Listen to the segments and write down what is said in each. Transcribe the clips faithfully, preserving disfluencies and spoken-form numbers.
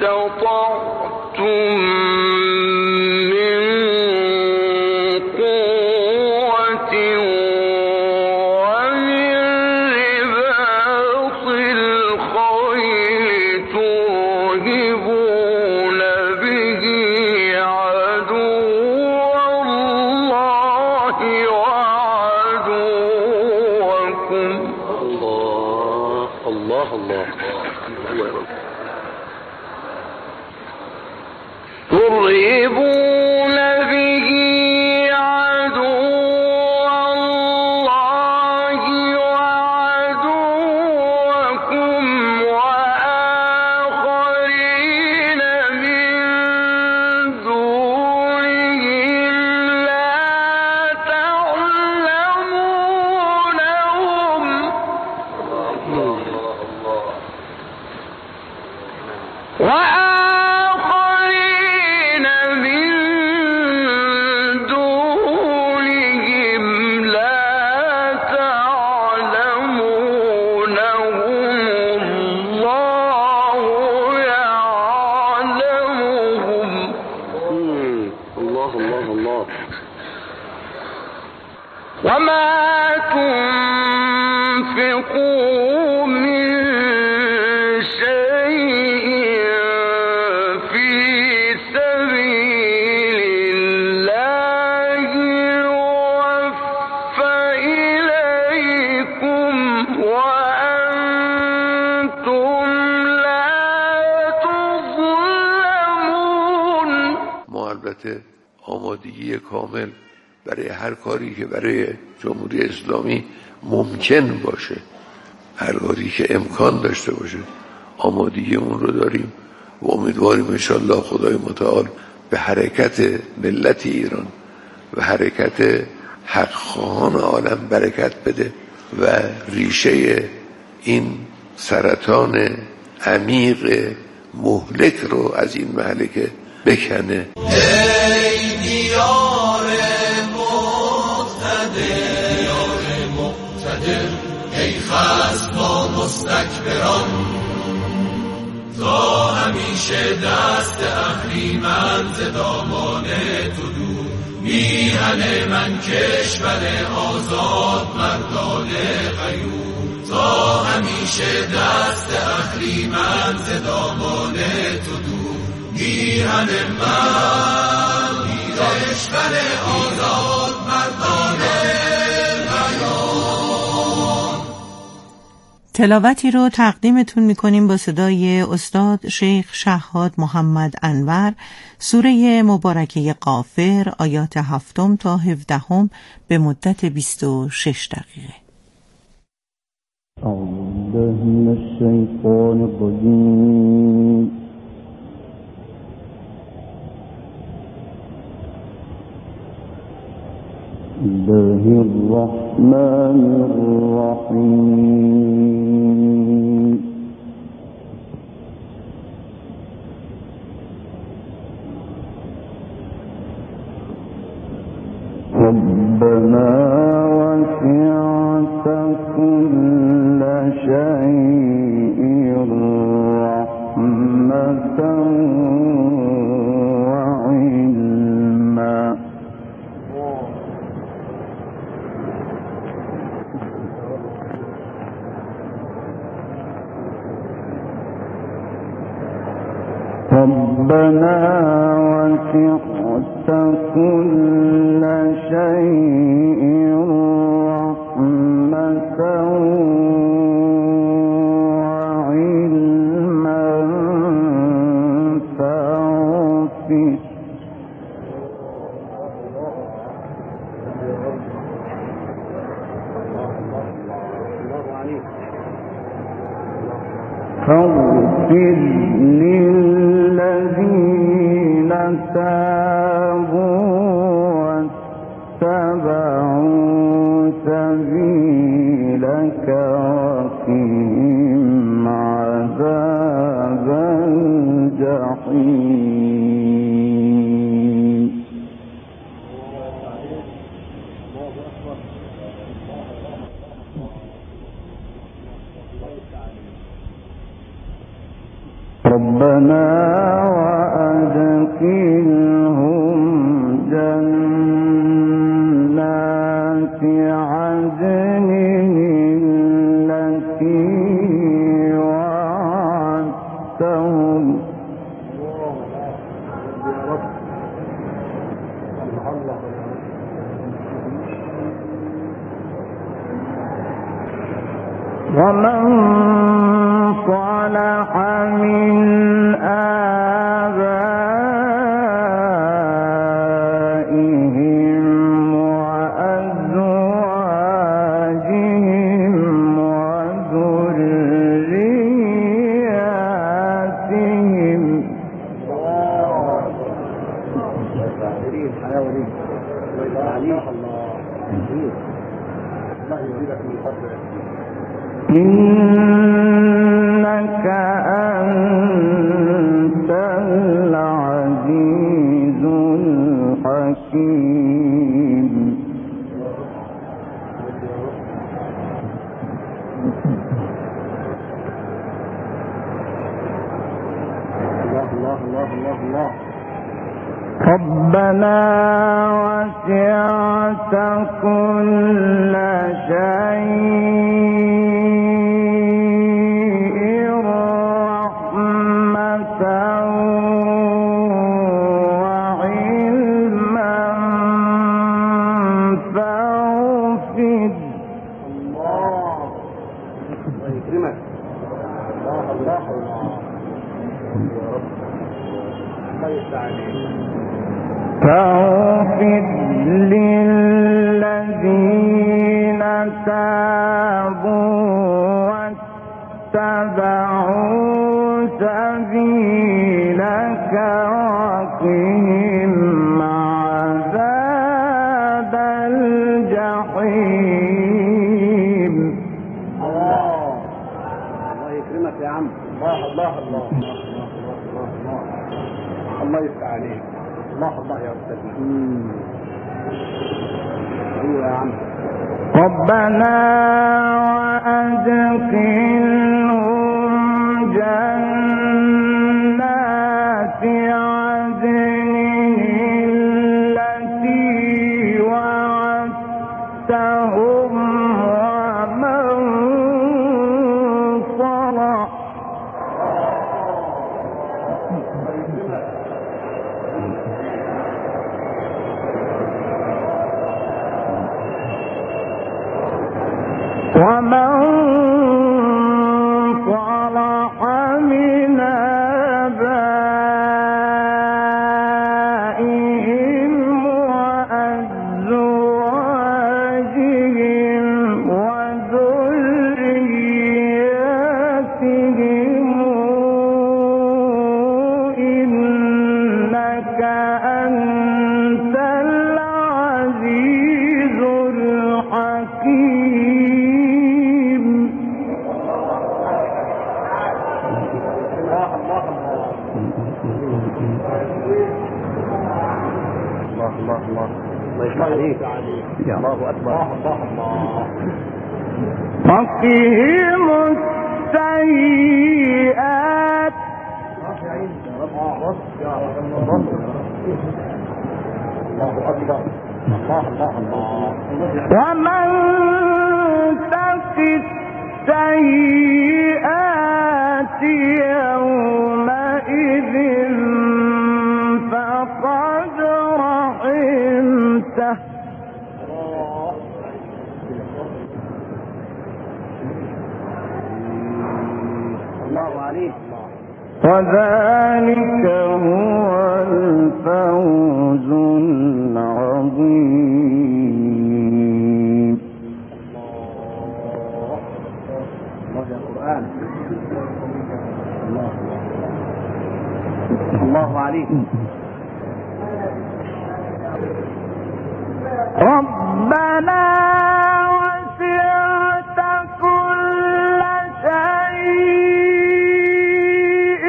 ترهبون به عدو الله وعدوكم وآخرين من دونهم لا تعلمونهم وآخرين من دونهم لا تعلمونهم الله يعلمهم. الله الله الله. وما تنفقوا من شيء في سبيل الله يوفى إليكم وأنتم لا تظلمون. ما البته آمادگی کامل برای هر کاری که برای جمهوری اسلامی ممکن باشه، هر کاری که امکان داشته باشه آمادگی اون رو داریم و امیدواریم انشالله خدای متعال به حرکت ملت ایران و حرکت حق خواهان عالم برکت بده و ریشه این سرطان عمیق مهلک رو از این مهلکه بکنه. ای دیار مقتدر، ای خصم با مستکبران، تا همیشه دست اهریمن ز دامان تو دور. میهن من کشور آزاد مردان غیور، تا همیشه دست اهریمن ز دامان تو دور. میهن من کشور آزاد مردان تلاوتی رو تقدیمتون میکنیم با صدای استاد شیخ شهاد محمد انور، سوره مبارکه غافر، آیات هفتم تا هفدهم به مدت بیست و شش دقیقه. اعوذ بالله من الشیطان الرجیم. الله الرحمن الرحيم. ربنا وسعت كل شيء رحمة وعلما. ربنا وسعت كل شيء رحمة وعلما فاغفر فاغفر للذين تابوا واتبعوا سبيلك وقهم عذاب الجحيم. رب ربنا وأدخلهم جنات عدن التي وعدتهم ومن صلح من آبائهم وأزواجهم وذرياتهم إنك أنت العزيز الحكيم ربنا وسعت كل شيء رحمة وعلما فاغفر فاغفر للذين تابوا واتبعوا سبيلك وقهم عذاب الجحيم. الله يكرمك يا عم. الله الله الله الله يفتح عليك. الله الله يا أستاذ. ايوه يا عم. ربنا وأدخلهم جنات عدن التي وعدتهم ومن صلح ومن صلح من آبائهم وأزواجهم وذرياتهم إنك أنت العزيز الحكيم. الله الله الله الله يفتح عليك. يا الله أكبر. الله الله. وقهم السيئات الله أكبر. الله الله الله. ومن تق السيئات يومئذ فقد رحمته الله عليك. وذلك هو الفوز العظيم. الله يا قرآن. الله الله عليك. ربنا وسعت كل شيء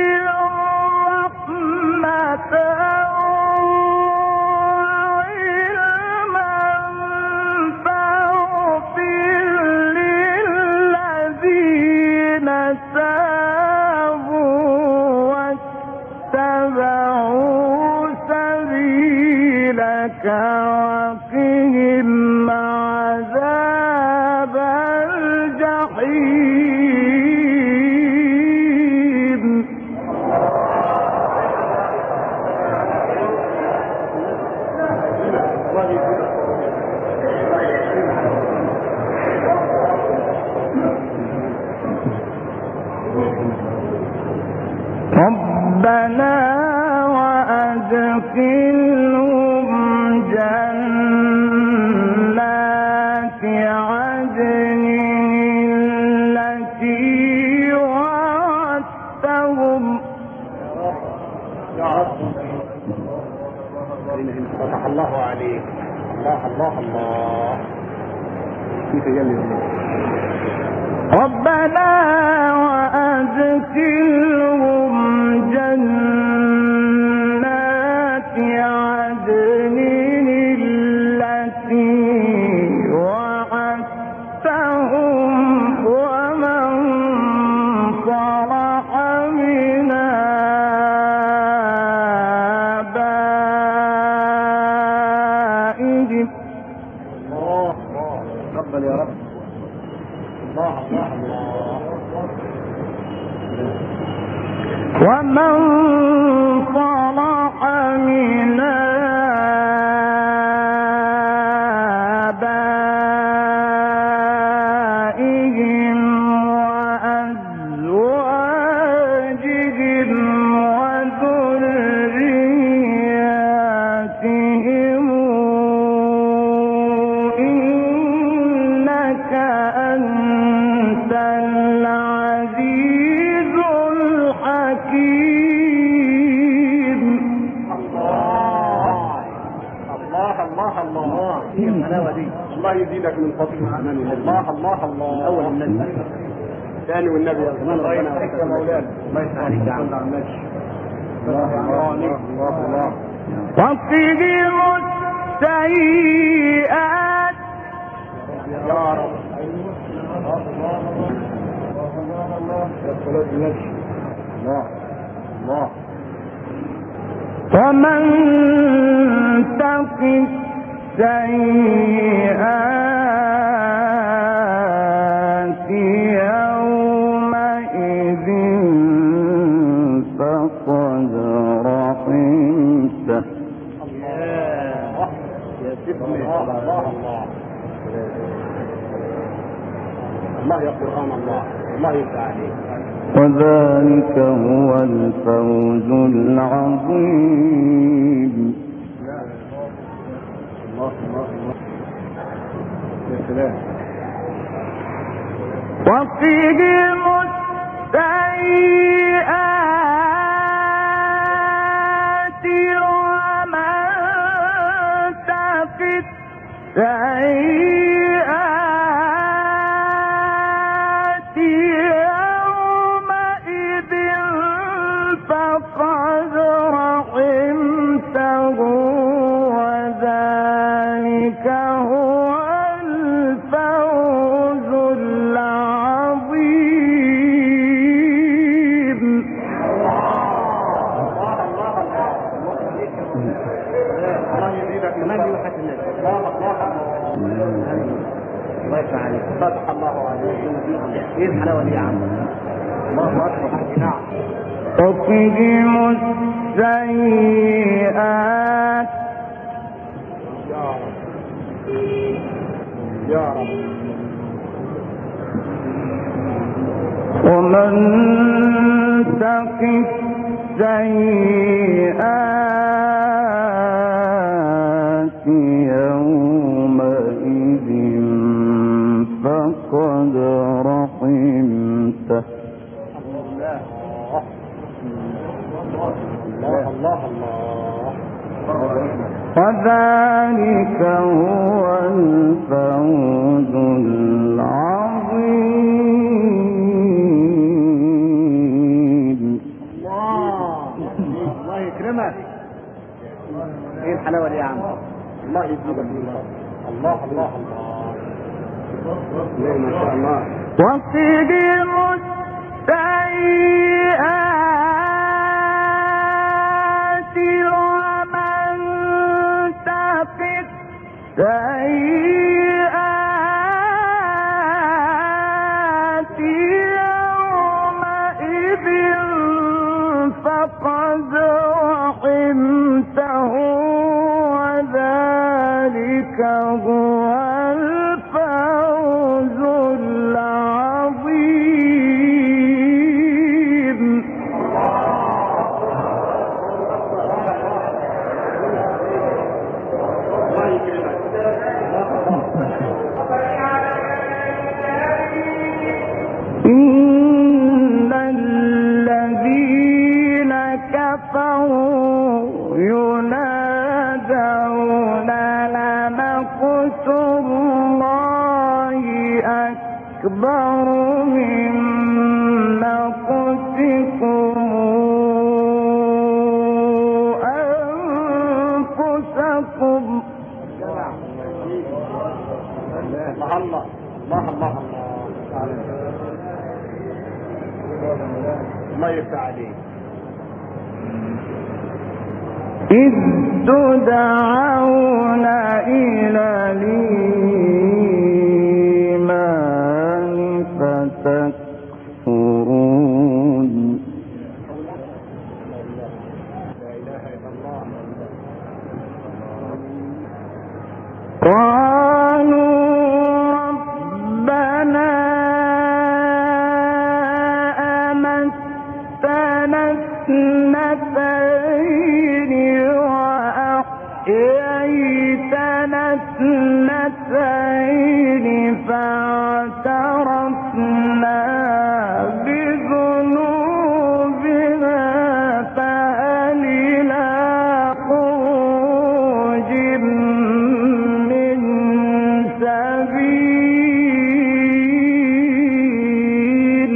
رحمة وعلما فاغفر للذين تابوا اتبعوا سبيلك وقهم عذاب الجحيم. ربنا وأدخلهم جنات عدن التي وعدتهم. فتح الله عليك. الله الله الله. ربنا وأدخلهم جنات عدن التي وعدتهم ومن صلح من آبائهم. الله تقبل يا رب. الله الله الله. ومن صلح من آبائهم وأزواجهم وذرياتهم إنك أنت العزيز الحكيم. الله الله الله. ايه الحلاوه دي؟ الله يزيدك من فضله. الله الله الله. من اول النبي ثاني والنبي يا زمان. ربنا يبارك يا مولانا. الله يسعدك يا عم. الله الله الله. وقهم السيئات. يا رب. الله الله. ومن تق السيئات يومئذ فقد رحمته. الله يا سيدنا. الله الله. الله يا قرآن الله. الله يفتح عليك. وذلك هو الفوز العظيم. الله الله الله. يا سلام. وقهم السيئات ومن تق السيئات يومئذ فقد رحمته وذلك هو الفوز العظيم. الله يزيدك من يوحد النبي. الله الله الله يفتح عليك. فتح الله عليك. ايه الحلاوه دي يا عم؟ الله اكبر. نعم. وقهم السيئات. يا رب يا رب. ومن تق السيئات يومئذ فقد رحمته. الله الله الله. وذلك هو الفوز العظيم. الله الله يكرمك. ايه الحلاوه دي يا عم؟ الله يزيدك من الله الله الله. ما شاء الله. وقهم السيئات السيئات يومئذ فقد رحمته وذلك هو الفوز العظيم. إن الذين كفروا ينادون لمقت الله أكبر من مقتكم أنفسكم. الله الله الله الله الله يفتح عليك. إذ تدعون إلى الإيمان فتكفرون. لا إله إلا الله. قالوا ربنا أمتنا اثنتين وأحييتنا اثنتين فاعترفنا بذنوبنا فهل إلى خروج من سبيل.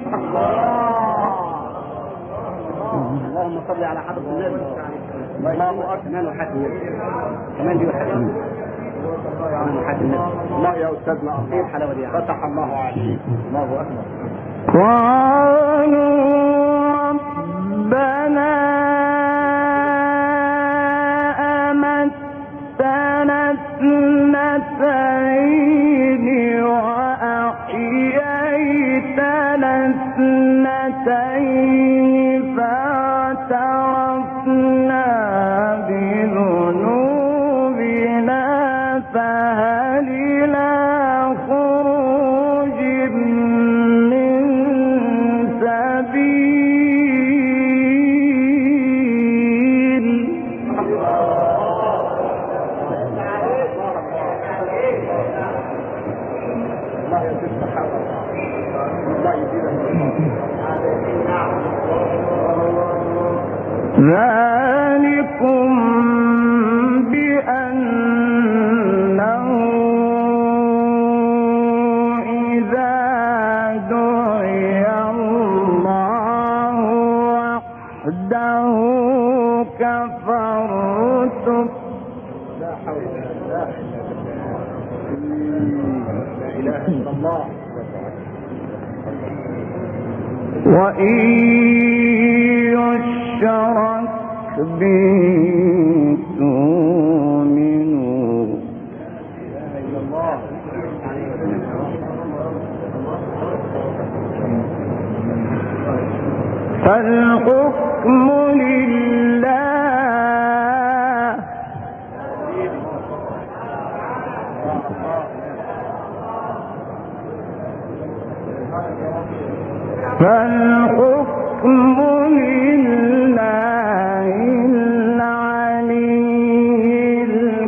اللهم صل على حضرة النبي. الله أكبر. كمان وحد النبي. كمان دي وحد النبي. كمان وحد النبي. الله يا أستاذنا أصيل حلاوة دي. فتح الله عليك. الله أكبر. قالوا ربنا أمتنا اثنتين وأحييتنا اثنتين فاعترفنا بذنوبنا فهل إلى خروج من سبيل. الله يزيد الصحابة. الله يزيد ذلكم بأنه إذا دعي الله وحده كفرتم. لا حول ولا إله إلا الله. وإن يشرك به تؤمنوا. فالحكم لله. فالحكم لله العلي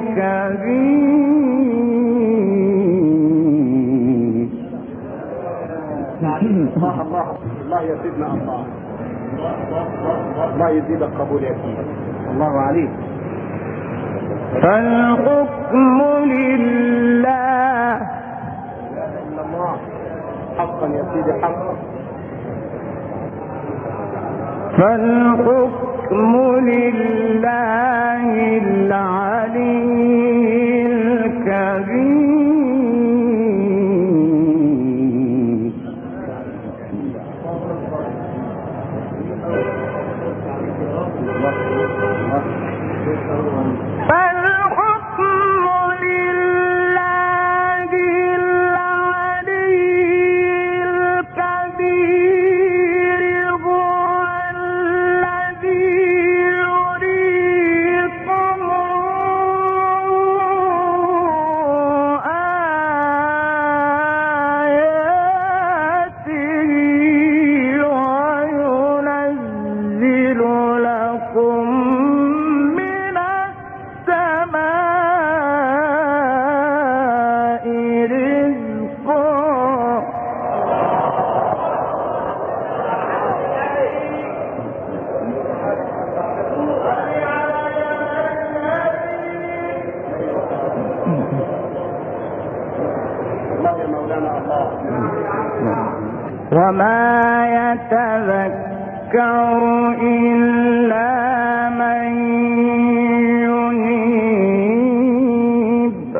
الكبير. الله الله الله يزيدنا الله. الله يزيد القبول يا سيدي. الله عليك. فالحكم لله. الله حقا يا سيدي حقا. فالحكم لله العلي الكبير. فالحكم ينزل لكم من السماء رزقا وما يتذكر إلا من ينيب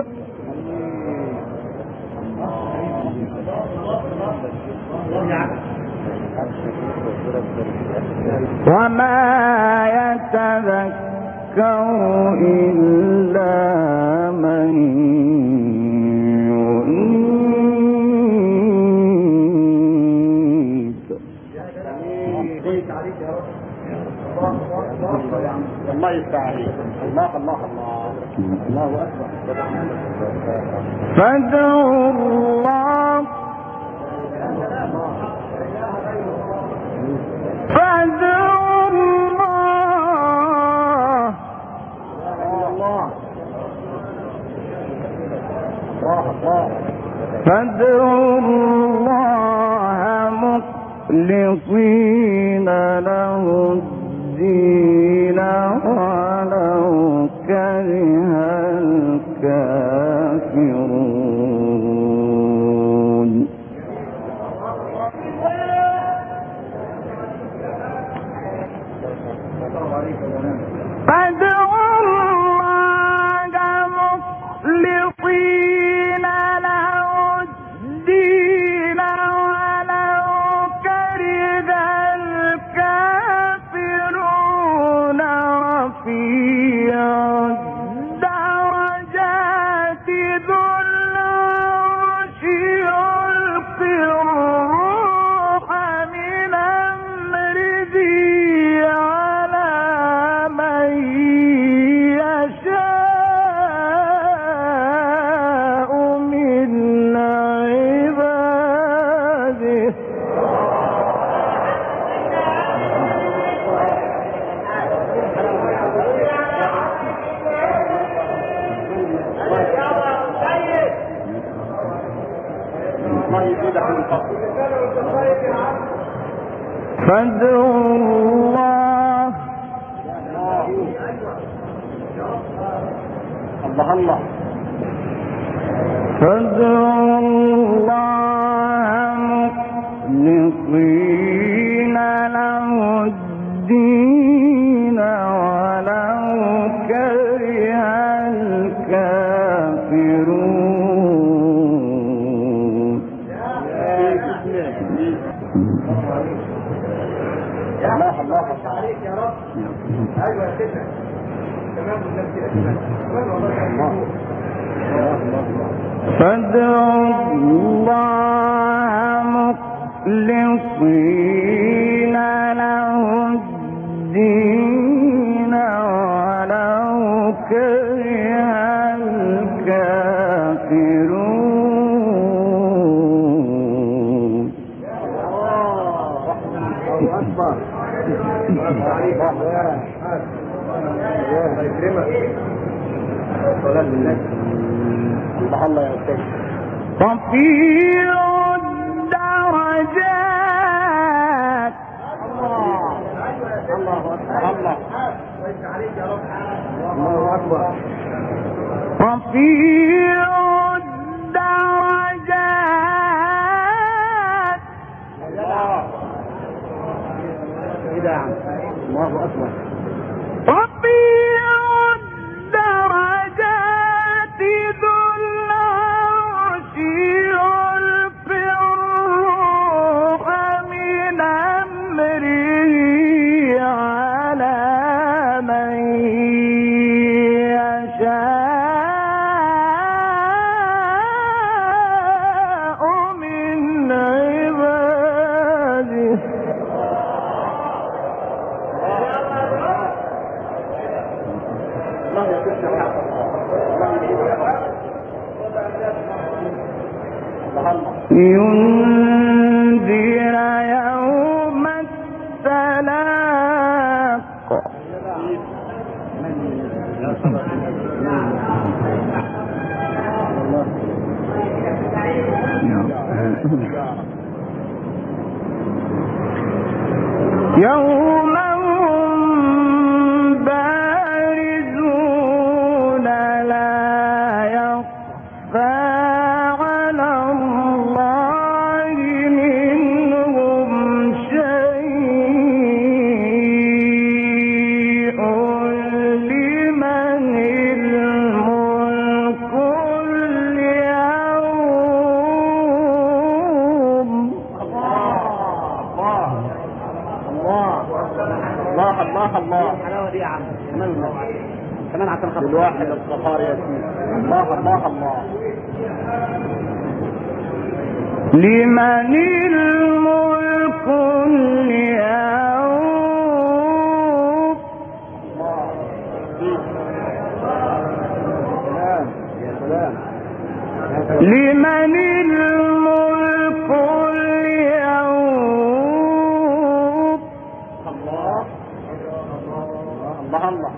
وما يتذكر إلا من الله يفتح عليك. الله الله الله الله اكبر. فادعوا الله فادعوا الله الله الله فادعوا الله مخلصين له الدين ولو كره الكافرون. فادعوا الله مخلصين له الدين ولو كره الكافرون رفيع الدرجات ذو العرش يلقي الروح من أمره على من يشاء من عباده. الله يزيدك من فضله. فادعوا الله الله الله فادعوا الله مخلصين له الدين ولو كره الكافرون. الله الله عليك يا رب. ايوه يا سيدنا تمام الله. فادعوا الله مخلصين له الدين ولو كره الكافرون. الله اكبر. الله عليك الله يكرمك. صلاة النبي. الله الله يا أستاذ. رفيع الدرجات الله الله أكبر. الله الله أكبر. رفيع الدرجات الله كده يا عم. الله أكبر. رفيع الدرجات ذو العرش يلقي الروح من أمره على من يشاء من عباده. ينذر يوم التلاق يوم هم بارزون لا يخفى على الله منهم شيء لمن الملك اليوم. الله الله الله الحلاوه دي يا عم. كمان كمان عشان خاطر الواحد الصفار يا سيدي. الله الله الله لمن الملك اليوم. يا سلام لمن الملك اليوم. الله الله الله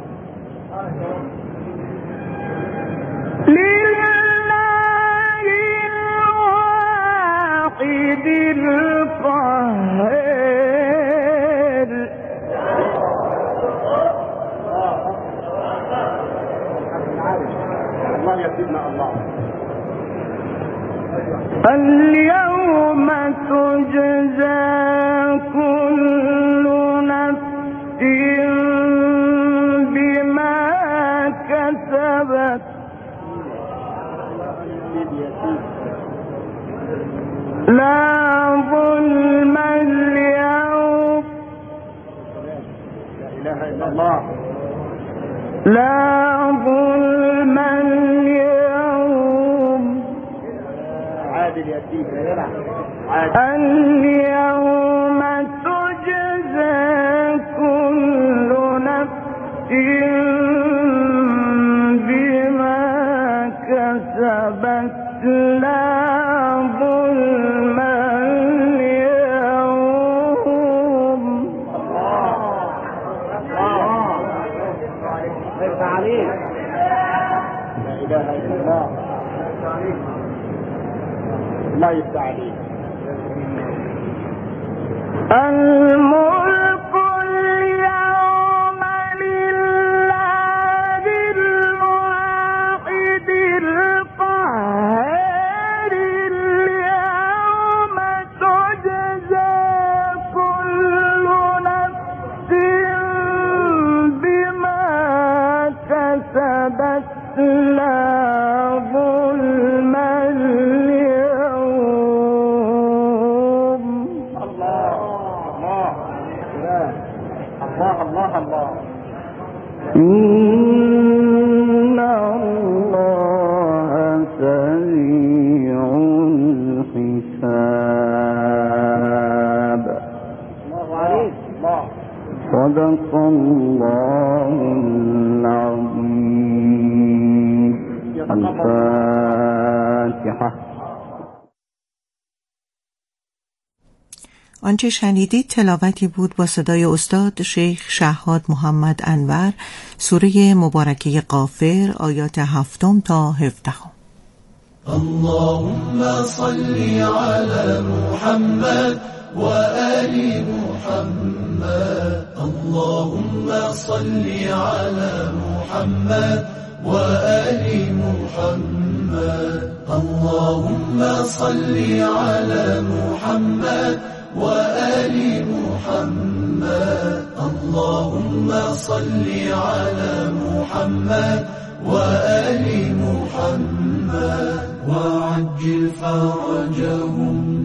لله الواحد القهار. الله يا سيدنا الله. اليوم تجزى كل نفس بما كسبت لا ظلم اليوم. لا اله الا الله. لا ظلم اليوم. عادل يا سيدي. اليوم تجزى كل نفس بما كسبت لا ظلم اليوم. الله عليك. لا اله الا الله. الله يفتح عليك. الملك اليوم لله الواحد القهار. اليوم تجزى كل نفس بما كسبت لا ظلم اليوم. الله الله الله. إن الله سريع الحساب. الله عليك. الله. صدق الله العظيم. الفاتحة. آنچه شنیدید تلاوتی بود با صدای استاد شیخ شهاد محمد انور، سوره مبارکه غافر، آیات هفتم تا هفدهم. اللهم صل على محمد وآل محمد. اللهم صل على محمد وآل محمد. اللهم صل على محمد وآل محمد. اللهم صل على محمد وآل محمد وعجل فرجهم